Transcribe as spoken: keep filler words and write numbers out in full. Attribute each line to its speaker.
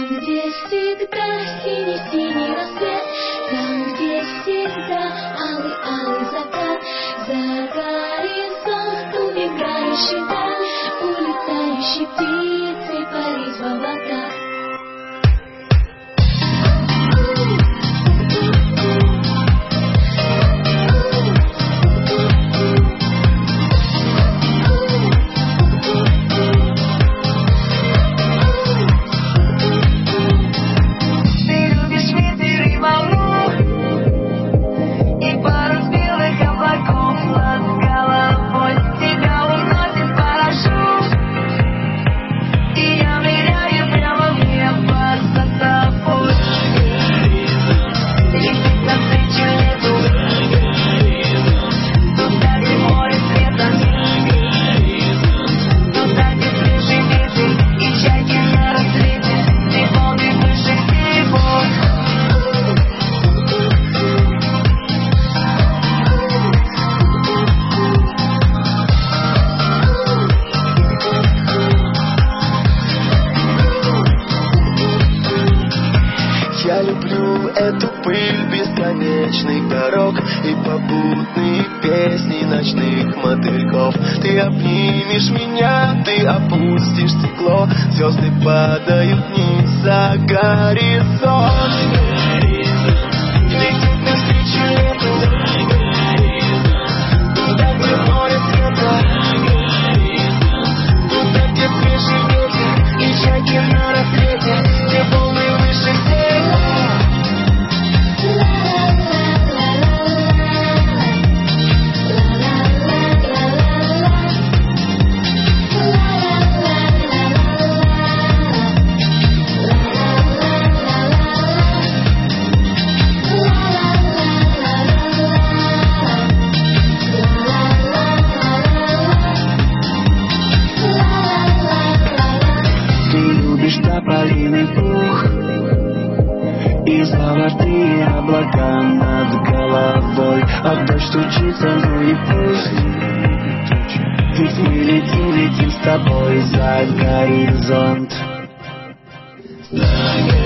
Speaker 1: Там, где всегда синий-синий рассвет, там, где всегда алый-алый закат, за горизонт убегающий вдаль, улетающей птицей парить в облака.
Speaker 2: Я люблю эту пыль бесконечных дорог и попутные песни ночных мотыльков. Ты обнимешь меня, ты опустишь стекло, звезды падают вниз за горизонт. Летит навстречу лету, туда, где море света, туда, где свежий ветер и чайки на рассвете, где волны выше всех. Тополиный пух и золотые облака над головой, а дождь стучится, ну и пусть, ведь мы летим, летим с тобой за горизонт.